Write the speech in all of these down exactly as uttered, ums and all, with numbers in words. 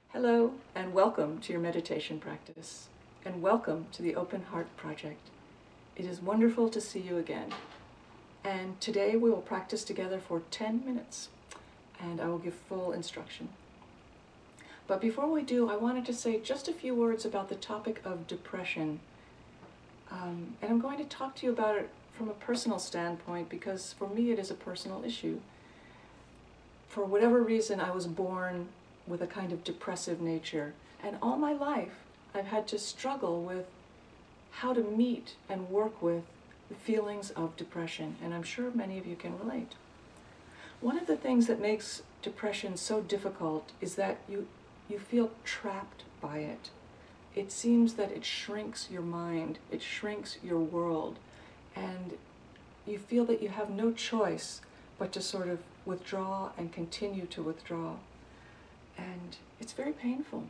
Hello and welcome to your meditation practice, and welcome to the Open Heart Project. It is wonderful to see you again, and today we will practice together for ten minutes, and I will give full instruction. But before we do, I wanted to say just a few words about the topic of depression, um, and I'm going to talk to you about it from a personal standpoint because for me it is a personal issue. For whatever reason, I was born with a kind of depressive nature, and all my life I've had to struggle with how to meet and work with the feelings of depression, and I'm sure many of you can relate. One of the things that makes depression so difficult is that you you feel trapped by it. It seems that it shrinks your mind, it shrinks your world, and you feel that you have no choice but to sort of withdraw and continue to withdraw. And it's very painful.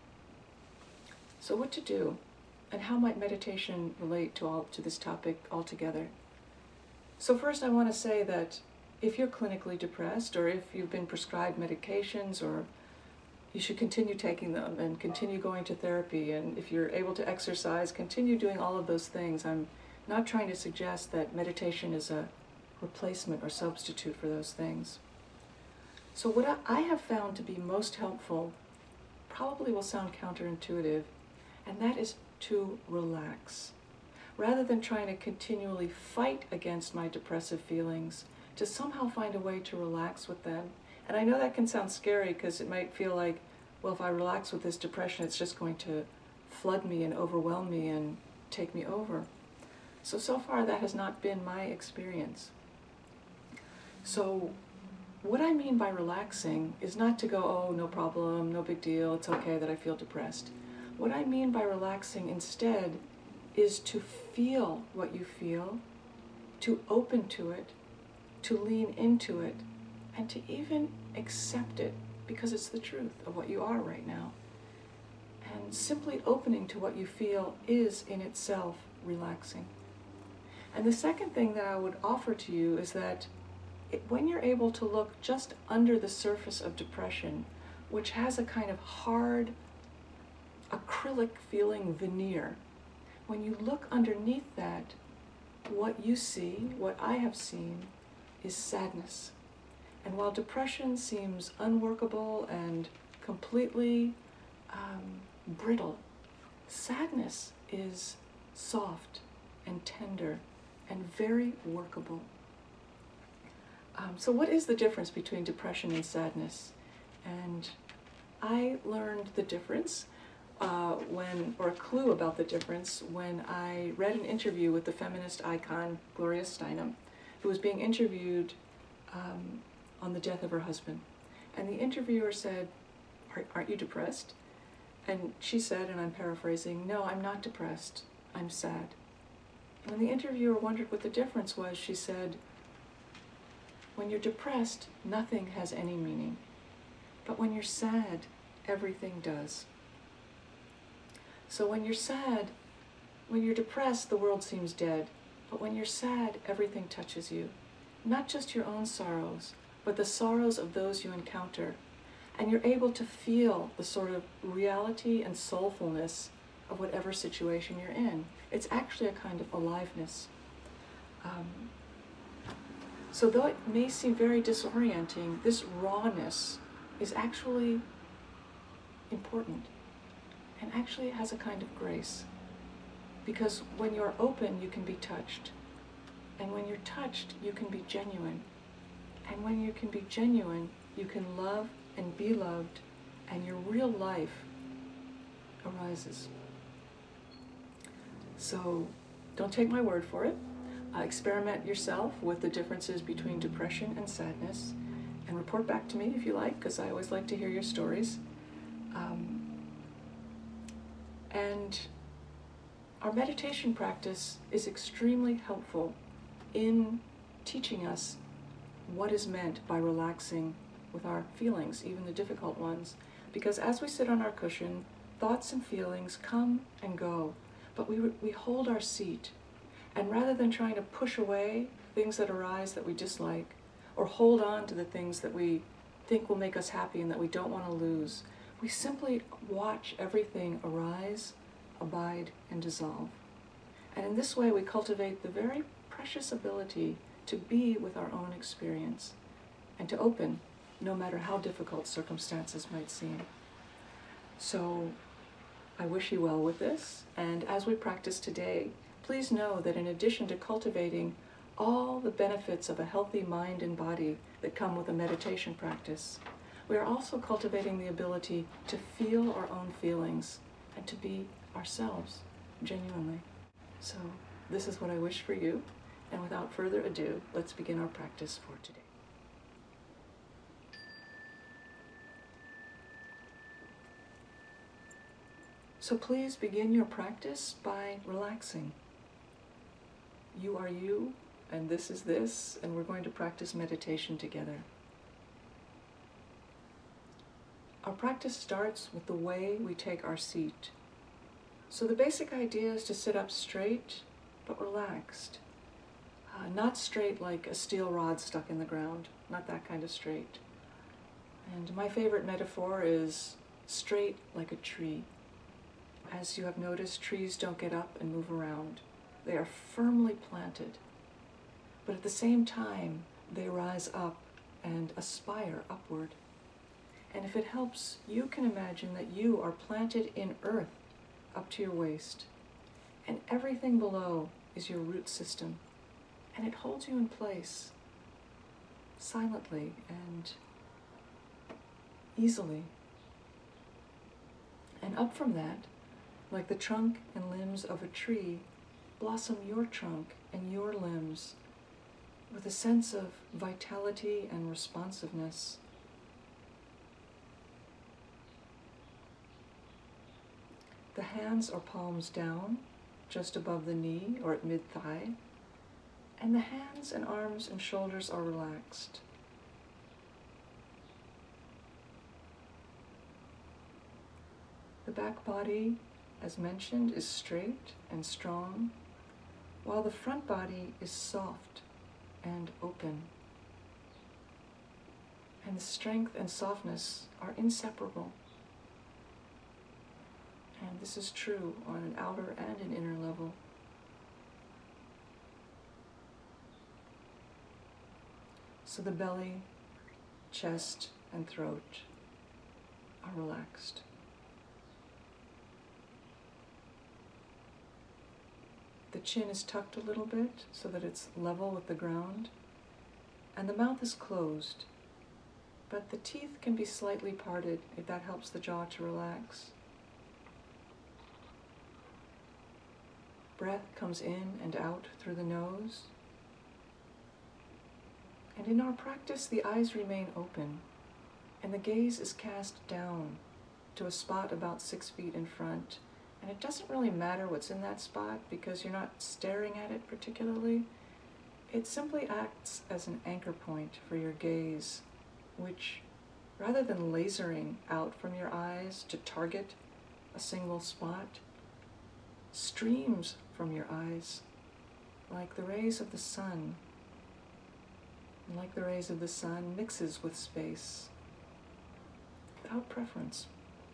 So what to do, and how might meditation relate to all to this topic altogether? So first I want to say that if you're clinically depressed, or if you've been prescribed medications, or you should continue taking them and continue going to therapy, and if you're able to exercise, continue doing all of those things. I'm not trying to suggest that meditation is a replacement or substitute for those things. So what I have found to be most helpful probably will sound counterintuitive, and that is to relax. Rather than trying to continually fight against my depressive feelings, to somehow find a way to relax with them. And I know that can sound scary because it might feel like, well, if I relax with this depression, it's just going to flood me and overwhelm me and take me over. So, so far that has not been my experience. So, what I mean by relaxing is not to go, oh, no problem, no big deal, it's okay that I feel depressed. What I mean by relaxing instead is to feel what you feel, to open to it, to lean into it, and to even accept it because it's the truth of what you are right now. And simply opening to what you feel is in itself relaxing. And the second thing that I would offer to you is that It, when you're able to look just under the surface of depression, which has a kind of hard, acrylic feeling veneer, when you look underneath that, what you see, what I have seen, is sadness. And while depression seems unworkable and completely um, brittle, sadness is soft and tender and very workable. Um, so what is the difference between depression and sadness? And I learned the difference uh, when, or a clue about the difference, when I read an interview with the feminist icon Gloria Steinem, who was being interviewed um, on the death of her husband. And the interviewer said, aren't you depressed? And she said, and I'm paraphrasing, no, I'm not depressed, I'm sad. And when the interviewer wondered what the difference was, she said, when you're depressed, nothing has any meaning. But when you're sad, everything does. So when you're sad, when you're depressed, the world seems dead. But when you're sad, everything touches you. Not just your own sorrows, but the sorrows of those you encounter. And you're able to feel the sort of reality and soulfulness of whatever situation you're in. It's actually a kind of aliveness. Um, So though it may seem very disorienting, this rawness is actually important, and actually it has a kind of grace. Because when you're open, you can be touched. And when you're touched, you can be genuine. And when you can be genuine, you can love and be loved, and your real life arises. So don't take my word for it. Uh, experiment yourself with the differences between depression and sadness, and report back to me if you like, because I always like to hear your stories. Um, and our meditation practice is extremely helpful in teaching us what is meant by relaxing with our feelings, even the difficult ones. Because as we sit on our cushion, thoughts and feelings come and go, but we, we hold our seat. And rather than trying to push away things that arise that we dislike, or hold on to the things that we think will make us happy and that we don't want to lose, We simply watch everything arise, abide, and dissolve. And in this way we cultivate the very precious ability to be with our own experience and to open no matter how difficult circumstances might seem. So I wish you well with this, and as we practice today, please know that in addition to cultivating all the benefits of a healthy mind and body that come with a meditation practice, we are also cultivating the ability to feel our own feelings and to be ourselves genuinely. So this is what I wish for you, and without further ado, let's begin our practice for today. So please begin your practice by relaxing. You are you, and this is this, and we're going to practice meditation together. Our practice starts with the way we take our seat. So the basic idea is to sit up straight, but relaxed. Uh, not straight like a steel rod stuck in the ground, not that kind of straight. And my favorite metaphor is straight like a tree. As you have noticed, trees don't get up and move around. They are firmly planted. But at the same time, they rise up and aspire upward. And if it helps, you can imagine that you are planted in earth up to your waist. And everything below is your root system. And it holds you in place, silently and easily. And up from that, like the trunk and limbs of a tree, blossom your trunk and your limbs with a sense of vitality and responsiveness. The hands or palms down, just above the knee or at mid-thigh, and the hands and arms and shoulders are relaxed. The back body, as mentioned, is straight and strong, while the front body is soft and open. And the strength and softness are inseparable. And this is true on an outer and an inner level. So the belly, chest, and throat are relaxed. The chin is tucked a little bit so that it's level with the ground, and the mouth is closed, but the teeth can be slightly parted if that helps the jaw to relax. Breath comes in and out through the nose. And in our practice, the eyes remain open, and the gaze is cast down to a spot about six feet in front. And it doesn't really matter what's in that spot because you're not staring at it particularly. It simply acts as an anchor point for your gaze, which, rather than lasering out from your eyes to target a single spot, streams from your eyes like the rays of the sun. And like the rays of the sun, mixes with space without preference.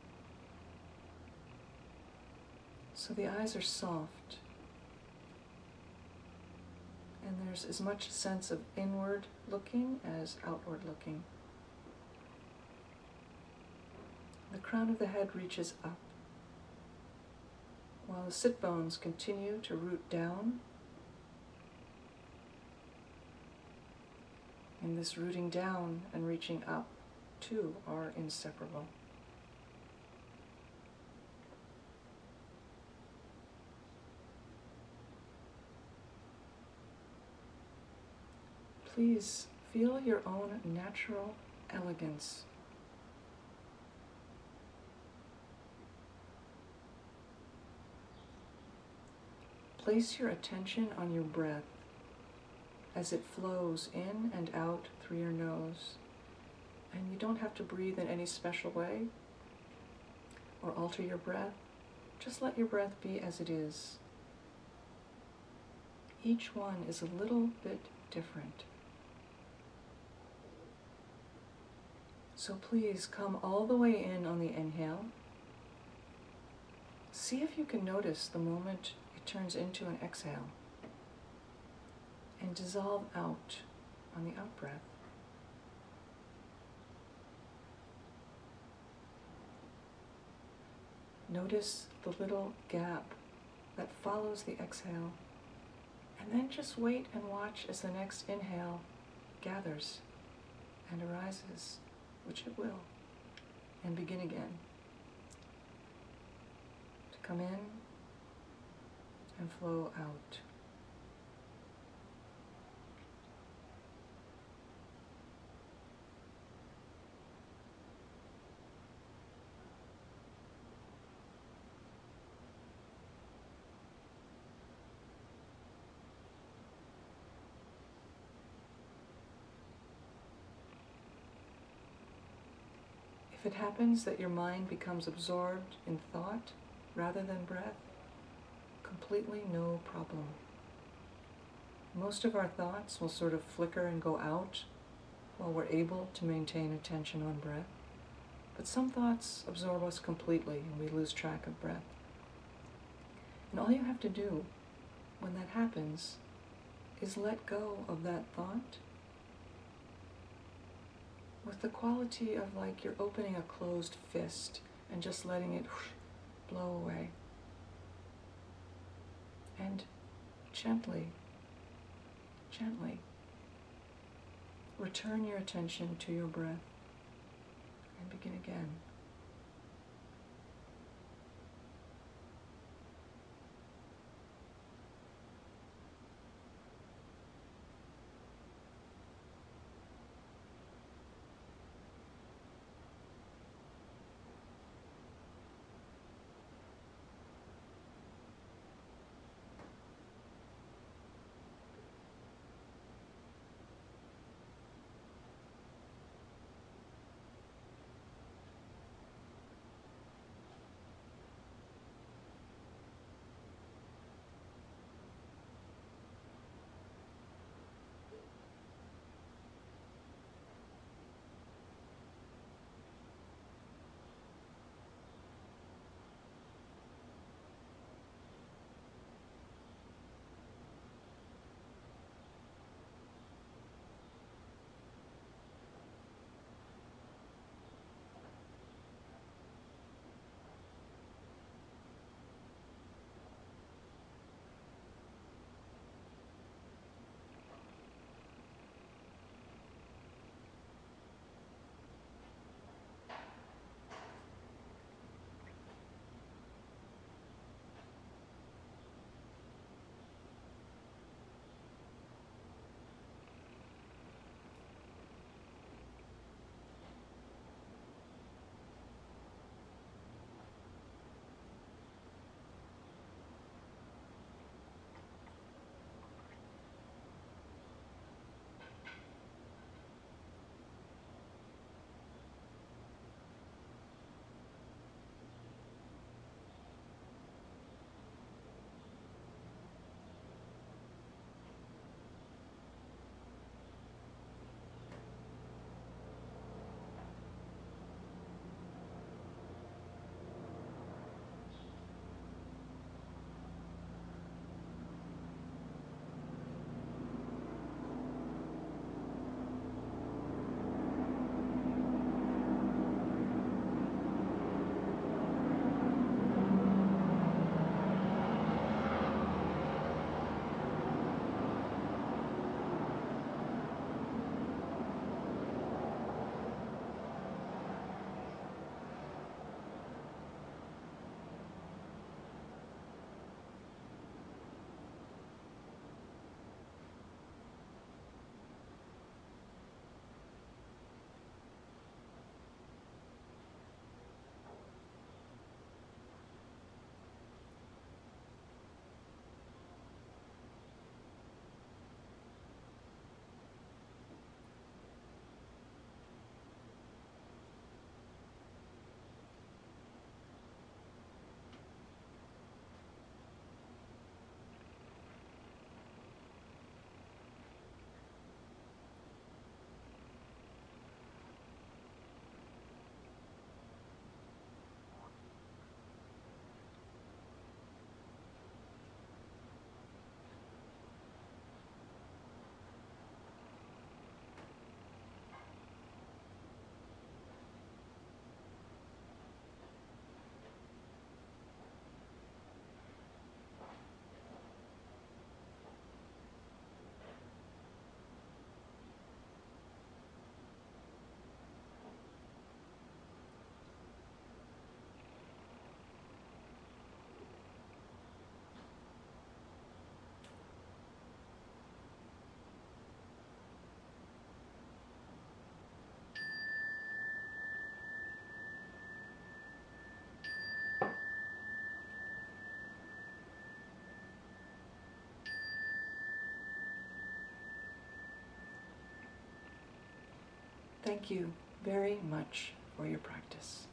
So the eyes are soft, and there's as much sense of inward looking as outward looking. The crown of the head reaches up, while the sit bones continue to root down. And this rooting down and reaching up, too, are inseparable. Please feel your own natural elegance. Place your attention on your breath as it flows in and out through your nose. And you don't have to breathe in any special way or alter your breath. Just let your breath be as it is. Each one is a little bit different. So please come all the way in on the inhale. See if you can notice the moment it turns into an exhale, and dissolve out on the out breath. Notice the little gap that follows the exhale, and then just wait and watch as the next inhale gathers and arises, which it will, and begin again. To come in and flow out. If it happens that your mind becomes absorbed in thought rather than breath, completely no problem. Most of our thoughts will sort of flicker and go out while we're able to maintain attention on breath. But some thoughts absorb us completely and we lose track of breath. And all you have to do when that happens is let go of that thought with the quality of like you're opening a closed fist and just letting it whoosh, blow away. And gently, gently return your attention to your breath and begin again. thank you very much for your practice.